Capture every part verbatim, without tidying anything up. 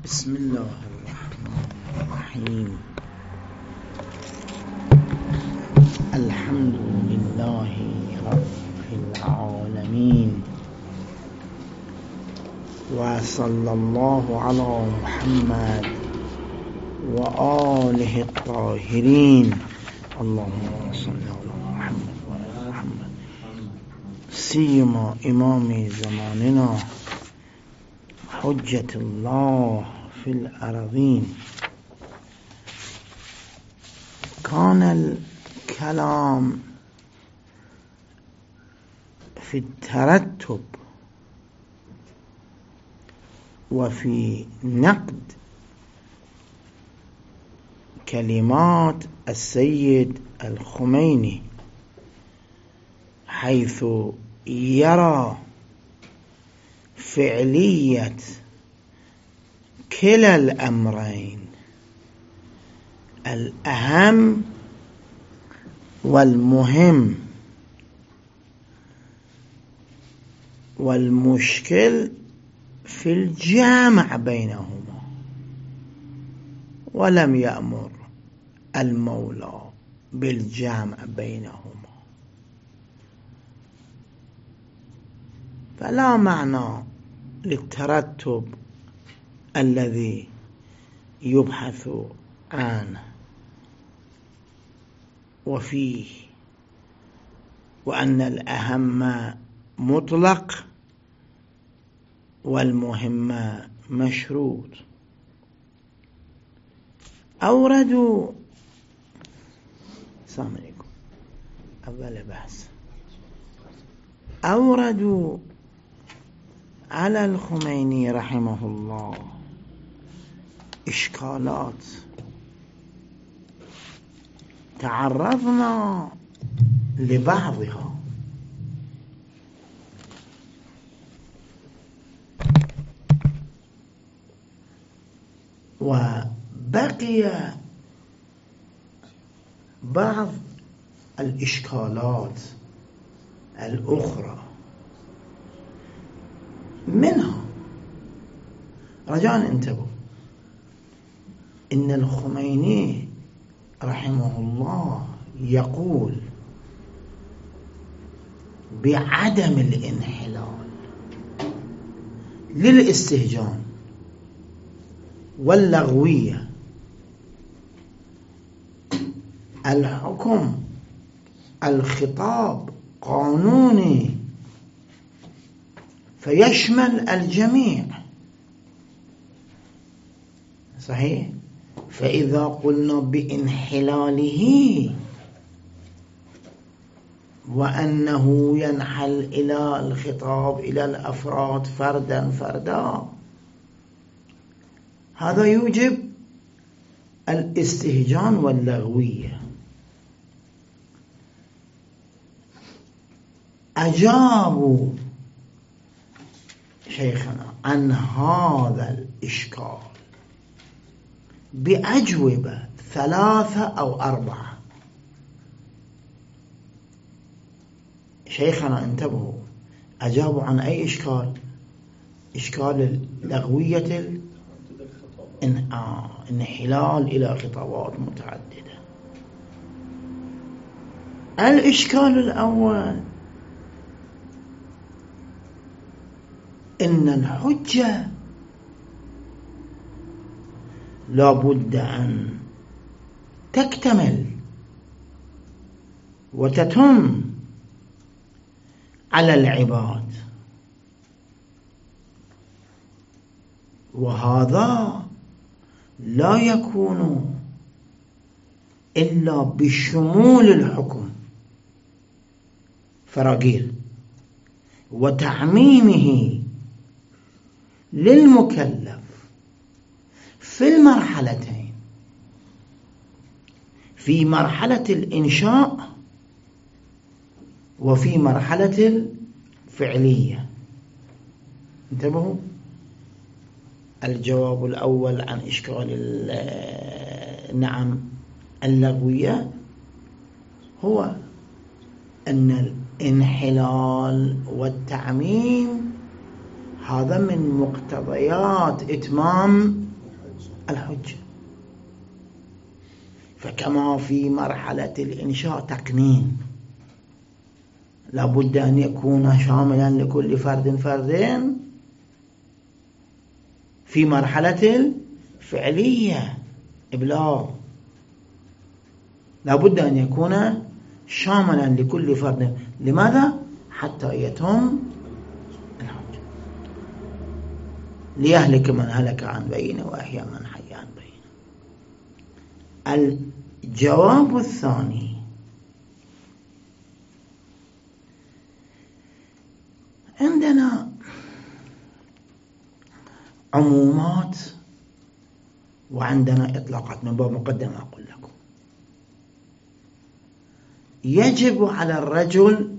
بسم الله الرحمن الرحيم. الحمد لله رب العالمين، وصلى الله على محمد وآله الطاهرين. اللهم صل على محمد وآل محمد. سيما إمام زماننا حجة الله في الأرضين. كان الكلام في الترتب وفي نقد كلمات السيد الخميني، حيث يرى فعلية كلا الأمرين الأهم والمهم، والمشكل في الجامع بينهما، ولم يأمر المولى بالجامع بينهما. فلا معنى للترتب الذي يبحث عنه وفيه، وأن الأهم مطلق والمهم مشروط. أوردوا السلام عليكم أول بحث أوردوا على الخميني رحمه الله إشكالات تعرضنا لبعضها، وبقي بعض الإشكالات الأخرى. منها رجاء انتبهوا، إن الخميني رحمه الله يقول بعدم الانحلال للاستهجان واللغوية. الحكم الخطاب قانوني فيشمل الجميع، صحيح؟ فإذا قلنا بانحلاله وأنه ينحل إلى الخطاب إلى الأفراد فردا فردا، هذا يوجب الاستهجان واللغوية. أجابوا شيخنا عن هذا الإشكال بأجوبة ثلاثة أو أربعة. شيخنا انتبهوا، أجابوا عن أي إشكال؟ إشكال اللغوية الانحلال إلى خطابات متعددة. الإشكال الأول إن الحجة لا بد أن تكتمل وتتم على العباد، وهذا لا يكون إلا بشمول الحكم فراغير وتعميمه للمكلف في المرحلتين، في مرحلة الإنشاء وفي مرحلة الفعلية. انتبهوا، الجواب الأول عن إشكال نعم اللغوية هو أن الانحلال والتعميم هذا من مقتضيات إتمام الحجة. فكما في مرحلة الإنشاء تقنين لابد أن يكون شاملا لكل فرد فردين، في مرحلة الفعلية إبلاغ لابد أن يكون شاملا لكل فرد. لماذا؟ حتى يتم الحجة، ليهلك من هلك عن بينه وأحيا من حي عن بينه. الجواب الثاني: عندنا عمومات وعندنا إطلاقات. من باب مقدمة أقول لكم: يجب على الرجل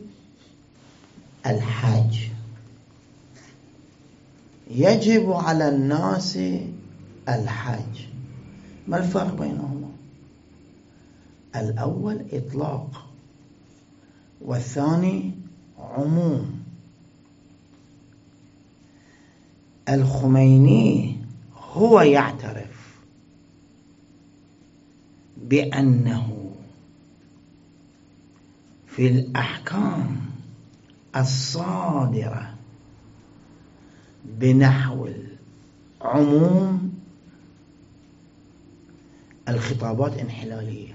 الحج، يجب على الناس الحج. ما الفرق بينهما؟ الأول إطلاق والثاني عموم. الخميني هو يعترف بأنه في الأحكام الصادرة بنحو العموم الخطابات انحلالية.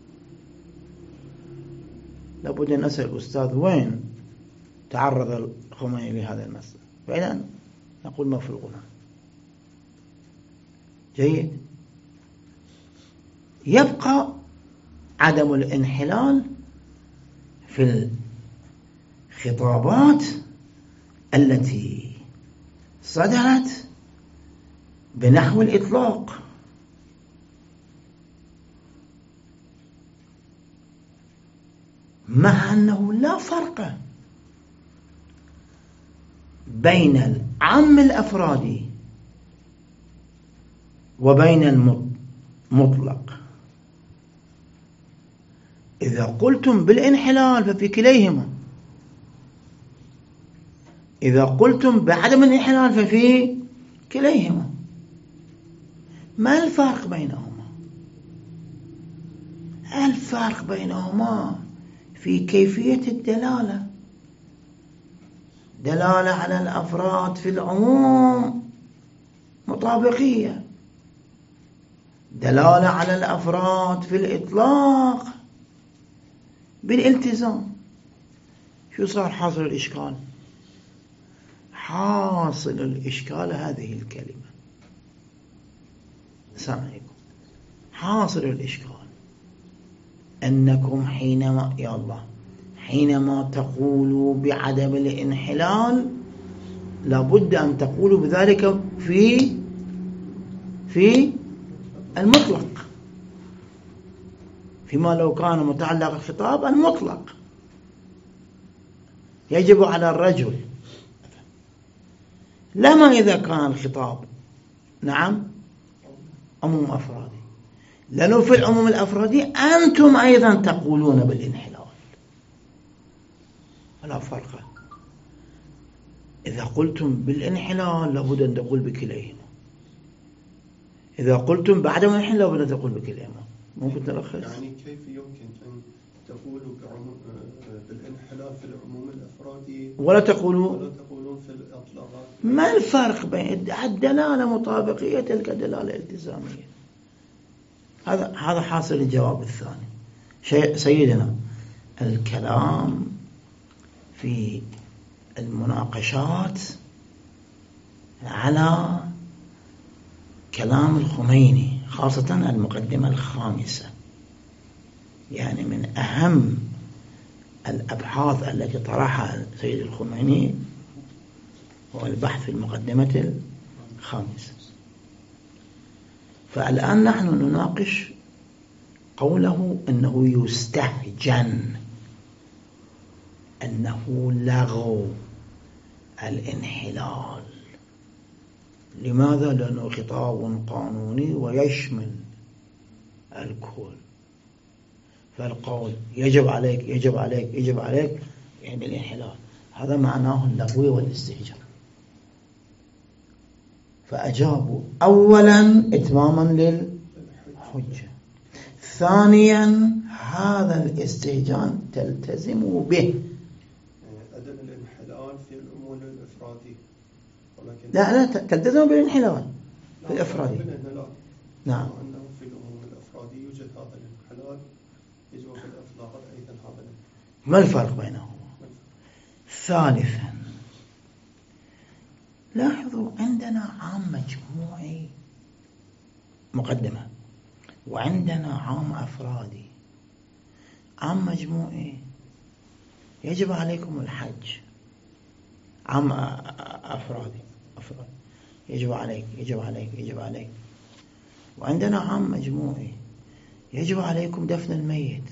لابد أن نسأل الأستاذ وين تعرض الخميني لهذا المسألة، فإذا نقول مفروغنا. جيد. يبقى عدم الانحلال في الخطابات التي صدرت بنحو الإطلاق. مع أنه لا فرق بين العام الأفرادي وبين المطلق. إذا قلتم بالانحلال ففي كليهما، إذا قلتم بعدم الانحلال ففي كليهما. ما الفرق بينهما؟ الفرق بينهما في كيفية الدلالة. دلالة على الأفراد في العموم مطابقية، دلالة على الأفراد في الإطلاق بالالتزام. شو صار حاصل الإشكال؟ حاصل الإشكال هذه الكلمة. سامعكم. حاصل الإشكال أنكم حينما يا الله حينما تقولوا بعدم الانحلال لابد أن تقولوا بذلك في في المطلق، فيما لو كان متعلق الخطاب المطلق. يجب على الرجل، لما إذا كان الخطاب نعم عموم أفرادي، لأنه في العموم الأفرادي أنتم أيضا تقولون بالانحلال، ولا فرق. إذا قلتم بالانحلال لابد أن تقول بكليهما، إذا قلتم بعدم الانحلال لابد أن تقول بكليهما. ممكن تلخص؟ يعني كيف يمكن أن تقولوا بالانحلال في العموم الأفرادي ولا تقولوا ولا تقولون في الإطلاقات؟ ما الفرق بين الدلالة مطابقية تلك الدلالة التزامية؟ هذا هذا حاصل الجواب الثاني. شيء سيدنا الكلام في المناقشات على كلام الخميني، خاصة المقدمة الخامسة، يعني من أهم الأبحاث التي طرحها سيد الخميني هو البحث في المقدمة الخامسة. فالآن نحن نناقش قوله أنه يستهجن، أنه لغو الانحلال. لماذا؟ لأنه خطاب قانوني ويشمل الكل. فالقول يجب عليك يجب عليك يجب عليك يعني الانحلال، هذا معناه اللغو والاستهجان. فأجابوا أولا إتماما للحجة، ثانيا هذا الاستهجان تلتزموا به. عدم الانحلال في العموم الإفرادي، ولكن لا لا تلتزموا بالانحلال في الإفرادي. نعم. أنه في العموم الإفرادي يوجد هذا الانحلال، يجب في الإطلاق أيضا هذا. ما الفرق بينهما؟ ثالثا لاحظوا عندنا عام مجموعي مقدمة، وعندنا عام أفرادي. عام مجموعي يجب عليكم الحج، عام أفرادي أفراد يجب عليك يجب عليك يجب عليك. وعندنا عام مجموعي يجب عليكم دفن الميت،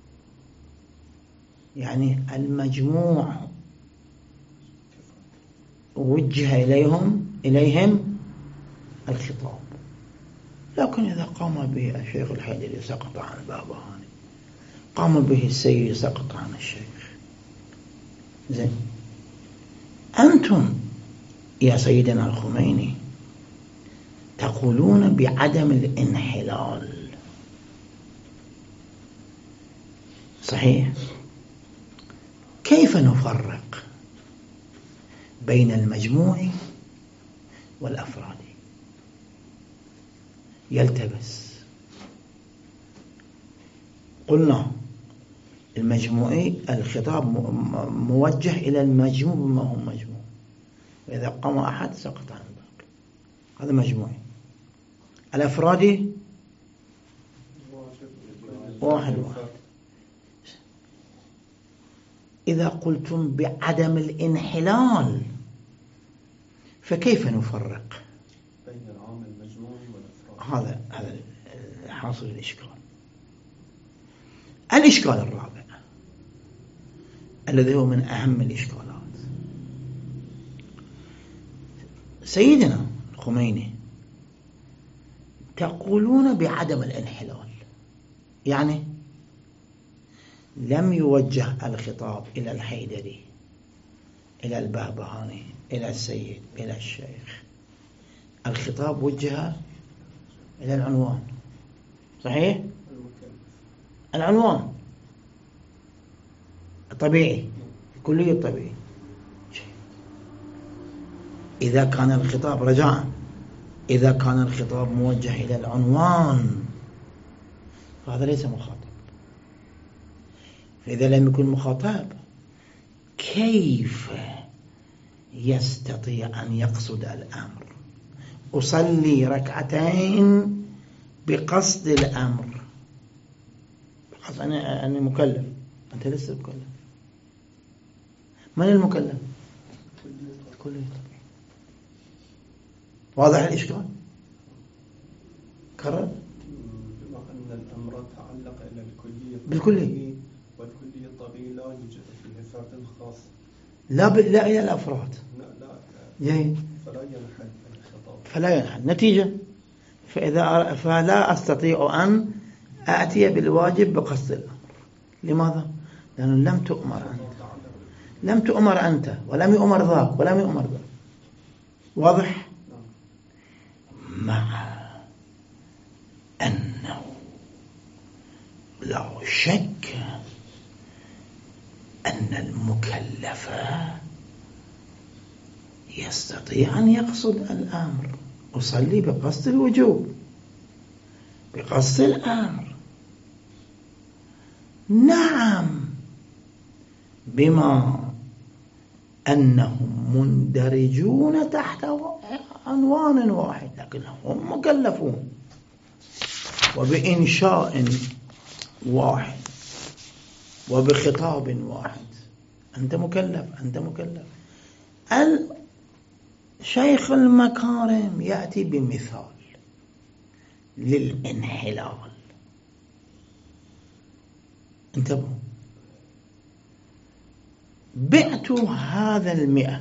يعني المجموع وجه إليهم إليهم الخطاب. لكن إذا قام به الشيخ الحيدري سقط عن البابهاني، قام به السيد سقط عن الشيخ. زين، أنتم يا سيدنا الخميني تقولون بعدم الانحلال، صحيح؟ كيف نفرق بين المجموع والأفراد؟ يلتبس. قلنا المجموعي الخطاب موجه إلى المجموع بما هو مجموع، وإذا قام أحد سقط عن الباقي، هذا مجموعي. الأفرادي واحد واحد. إذا قلتم بعدم الانحلال فكيف نفرق بين العام المجموعي والأفراد؟ هذا هذا حاصل الإشكال. الإشكال الرابع الذي هو من أهم الإشكالات، سيدنا الخميني تقولون بعدم الانحلال، يعني لم يوجه الخطاب إلى الحيدري، إلى البهبهاني، إلى السيد، إلى الشيخ. الخطاب وجه إلى العنوان، صحيح؟ العنوان الطبيعي، الكلية الطبيعي. إذا كان الخطاب رجاء، إذا كان الخطاب موجه إلى العنوان فهذا ليس مخاطب. فإذا لم يكن مخاطب كيف يستطيع أن يقصد الأمر؟ أصلي ركعتين بقصد الأمر، بقصد أنا أنا مكلف، أنت لسه مكلف. من المكلف؟ كلية. واضح الإشكال؟ كرر. بما أن الأمر تعلق إلى الكلية بالكلية، والكلية الطبيعي لا يوجد فيه فرد خاص، لا ب... لا إلى الأفراد، لا لا جيد. فلا ينحل الخطاب، فلا ينحل. نتيجة فإذا فلا أستطيع أن أأتي بالواجب بقصد الأمر. لماذا؟ لأنه لم تؤمر أنت، لم تؤمر أنت، ولم يؤمر ذاك، ولم يؤمر ذاك. واضح؟ مع أنه لا شك أن المكلف يستطيع أن يقصد الأمر. أصلي بقصد الوجوب، بقصد الأمر، نعم، بما أنهم مندرجون تحت عنوان واحد، لكنهم مكلفون وبإنشاء واحد وبخطاب واحد. أنت مكلف، أنت مكلف. الشيخ المكارم يأتي بمثال للانحلال. انتبهوا، بعت هذا المئة،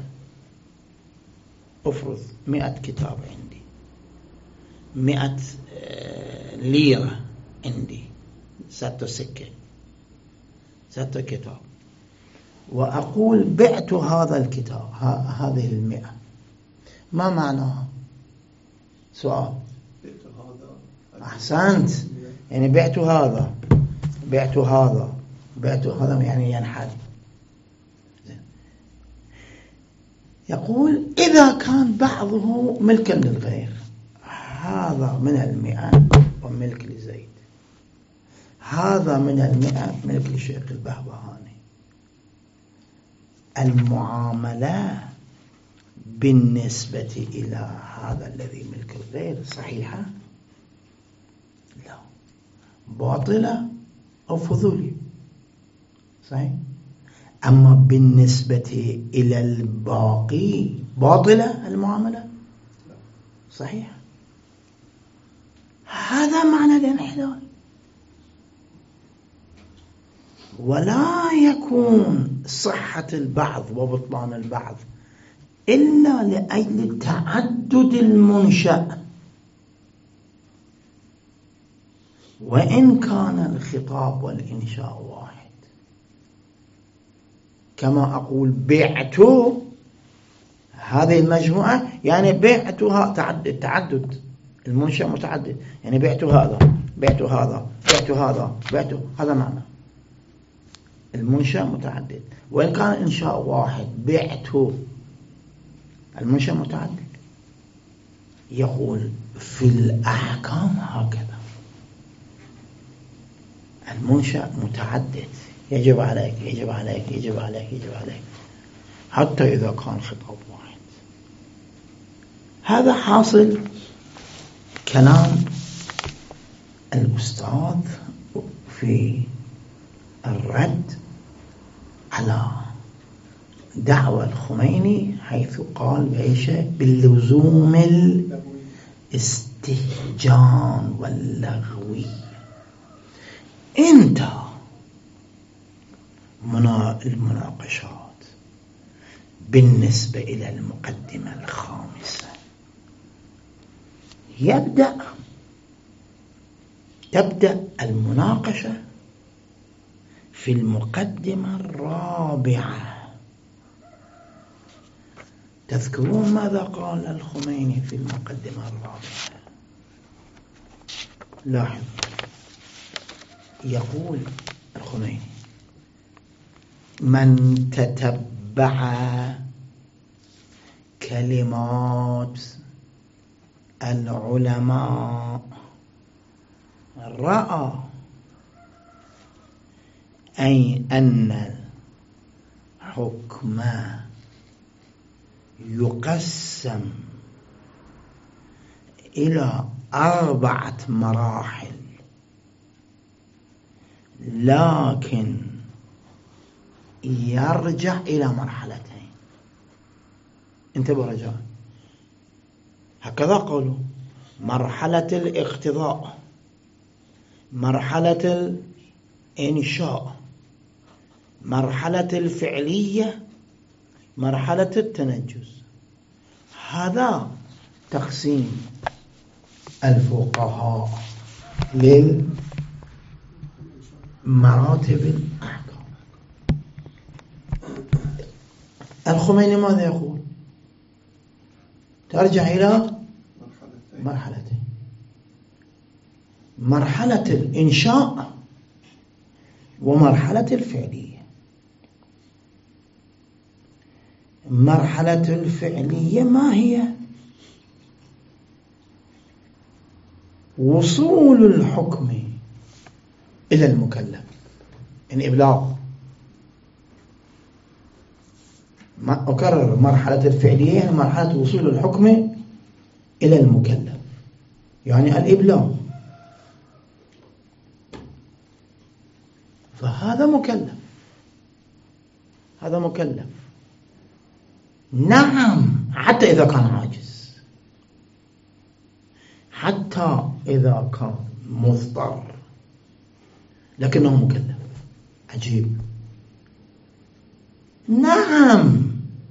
أفرض مئة كتاب عندي، مئة ليرة عندي، ستة سكة، ستة كتاب، وأقول بعت هذا الكتاب، هذه المئة. ما معناها؟ سؤال. بيت هذا. أحسنت. يعني بعت هذا بعت هذا بعت هذا يعني ينحل. يقول إذا كان بعضه ملكا للغير، هذا من المئة وملك لزيد، هذا من المئة ملك لشيخ البهبهاني، المعاملة بالنسبة إلى هذا الذي ملك الغير صحيحة؟ لا، باطلة أو فضولي. صحيح. أما بالنسبة إلى الباقي باطلة المعاملة. صحيح. هذا معنى الانحلال. ولا يكون صحة البعض وبطلان البعض إلا لأجل تعدد المنشأ، وإن كان الخطاب والإنشاء واحد. كما أقول بعت هذه المجموعة، يعني بعتها تعدد تعدد المنشأ متعدد، يعني بعت هذا بعت هذا بعت هذا بعت هذا معنى المنشأ متعدد. وإن كان إنشاء واحد بعت المنشأ متعدد. يقول في الأحكام هكذا، المنشأ متعدد، يجب عليك يجب عليك يجب عليك يجب عليك حتى إذا كان خطاب واحد. هذا حاصل كلام الأستاذ في الرد على دعوى الخميني، حيث قال بإيش؟ باللزوم الاستهجان واللغوي. انتهى المناقشات بالنسبة إلى المقدمة الخامسة. يبدأ تبدأ المناقشة في المقدمة الرابعة. تذكرون ماذا قال الخميني في المقدمة الرابعة؟ لاحظ، يقول الخميني: من تتبع كلمات العلماء رأى أي أن الحكم يقسم إلى أربعة مراحل، لكن يرجع إلى مرحلتين. انتبهوا رجاء، هكذا قالوا: مرحلة الاقتضاء، مرحلة الإنشاء، مرحلة الفعلية، مرحلة التنجز. هذا تقسيم الفقهاء للمراتب الأحكام. الخميني ماذا يقول؟ ترجع إلى مرحلتين: مرحلة الإنشاء ومرحلة الفعلية. مرحلة الفعلية ما هي؟ وصول الحكم إلى المكلف، يعني إبلاغ. ما أكرر، مرحلة الفعلية يعني مرحلة وصول الحكم إلى المكلف، يعني الإبلاغ. فهذا مكلف، هذا مكلف. نعم، حتى إذا كان عاجز، حتى إذا كان مضطر، لكنه مكلف. عجيب. نعم،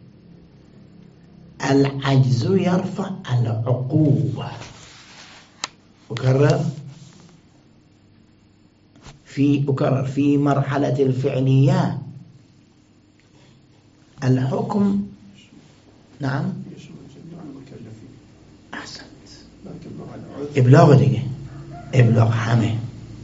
العجز يرفع العقوبة. أكرر في أكرر في مرحلة الفعلية الحكم، نعم، يشمل جميع المكلفين. أحسنت، لكن مع العذر إبلاغ دقيقة إبلاغ حمي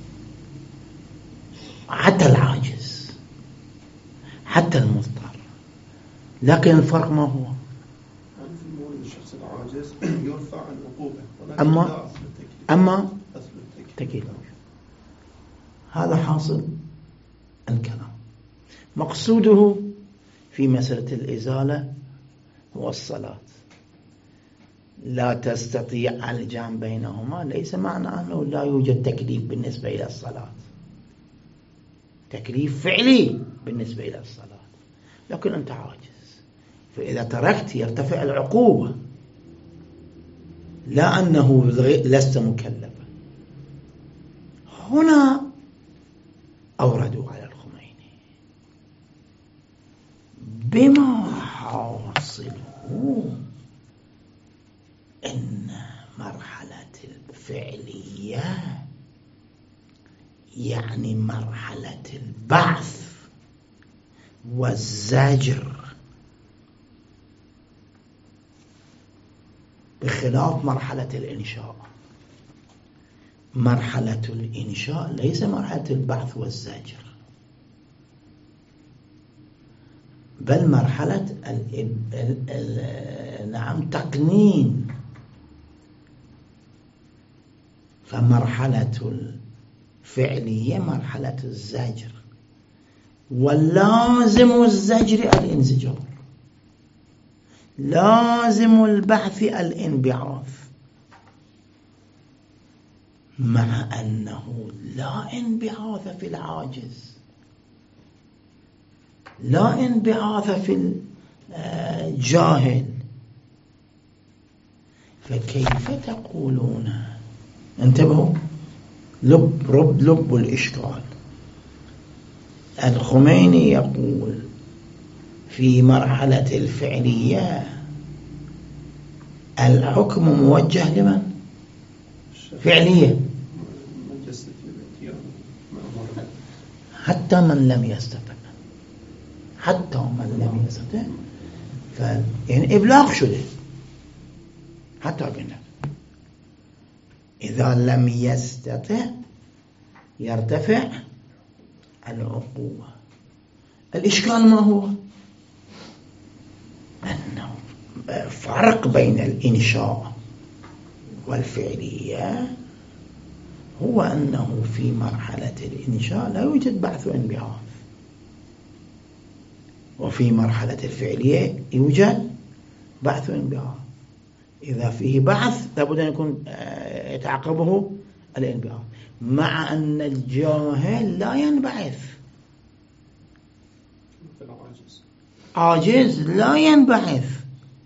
حتى العاجز حتى المضطر، لكن الفرق ما هو؟ يعني في المورد الشخص العاجز يرفع العقوبة، ولكن أما لا أصل التكليف. أما أصل تكليف. هذا حاصل الكلام. مقصوده في مسألة الإزالة هو الصلاة. لا تستطيع الجمع بينهما ليس معنى أنه لا يوجد تكليف بالنسبة إلى الصلاة، تكليف فعلي بالنسبة إلى الصلاة، لكن أنت عاجز، فإذا تركت يرتفع العقوبة، لا أنه لست مكلفا. هنا أوردوا على الخميني بما حاصله إن مرحلة الفعلية يعني مرحلة البعث والزجر، بخلاف مرحلة الإنشاء. مرحلة الإنشاء ليس مرحلة البعث والزجر، بل مرحلة ال ال ال نعم تقنين. فمرحلة الفعلية مرحلة الزجر، واللازم الزجر الانزجار، لازم البعث الانبعاث، مع أنه لا انبعاث في العاجز، لا انبعاث في الجاهل. فكيف تقولون؟ انتبهوا، لب رب لب الإشكال. الخميني يقول في مرحلة الفعلية الحكم موجه لمن؟ فعلية، حتى من لم يستطع، حتى من لم يستطع ف... يعني إبلاغ شده حتى قلنا إذا لم يستطع يرتفع العقوبة. الإشكال ما هو؟ أنه فرق بين الإنشاء والفعلية هو أنه في مرحلة الإنشاء لا يوجد بعث وانبعاث، وفي مرحلة الفعلية يوجد بعث وانبعاث. إذا فيه بعث لابد أن يكون يتعقبه الانبعاث، مع أن الجاهل لا ينبعث، عاجز لا ينبعث.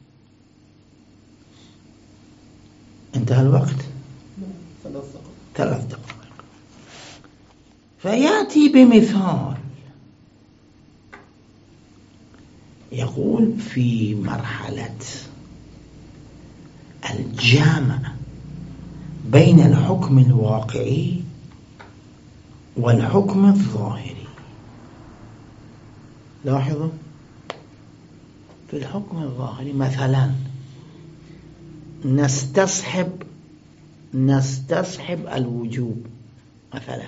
انتهى الوقت، ثلاث دقائق. فيأتي بمثال يقول في مرحلة الجامع بين الحكم الواقعي والحكم الظاهري. لاحظوا في الحكم الظاهري مثلا نستصحب نستصحب الوجوب مثلا،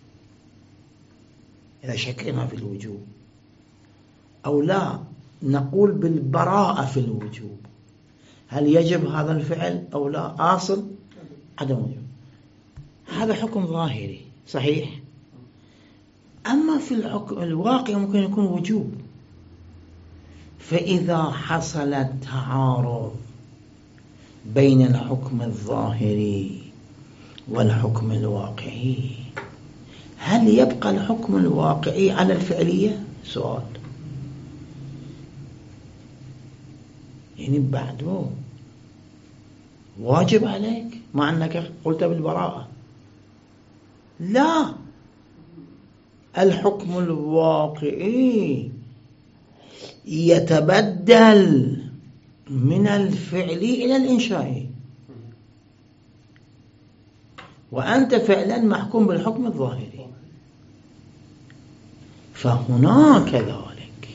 إذا شكلنا في الوجوب، أو لا نقول بالبراءة في الوجوب، هل يجب هذا الفعل أو لا؟ أصل عدم وجوب، هذا حكم ظاهري صحيح. أما في الحكم الواقع ممكن يكون وجوب. فإذا حصل التعارض بين الحكم الظاهري والحكم الواقعي، هل يبقى الحكم الواقعي على الفعلية؟ سؤال. يعني بعده واجب عليك مع أنك قلت بالبراءة. لا، الحكم الواقعي يتبدل من الفعلي إلى الإنشائي، وأنت فعلا محكوم بالحكم الظاهري. فهنا كذلك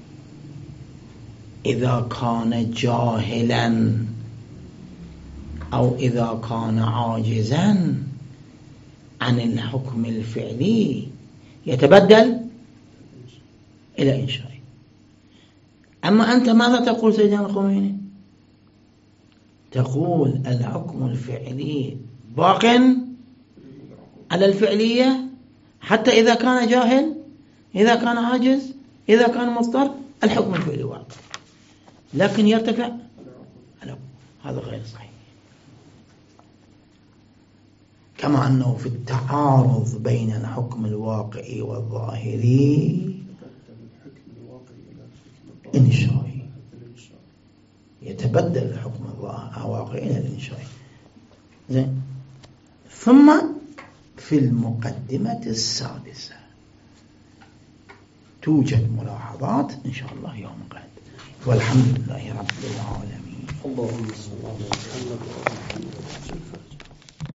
إذا كان جاهلا أو إذا كان عاجزا عن الحكم الفعلي يتبدل إلى إنشائي. أما أنت ماذا تقول سيدنا الخميني؟ تقول الحكم الفعلي باق على الفعلية حتى إذا كان جاهل، إذا كان عاجز، إذا كان مضطر، الحكم الفعلي واقع، لكن يرتفع. هذا غير صحيح. كما أنه في التعارض بين الحكم الواقعي والظاهري إنشائي، يتبدل الحكم الواقعي إلى الإنشائي. زين. ثم في المقدمة السادسة توجد ملاحظات إن شاء الله يوم غد، والحمد لله رب العالمين. اللهم صل على محمد.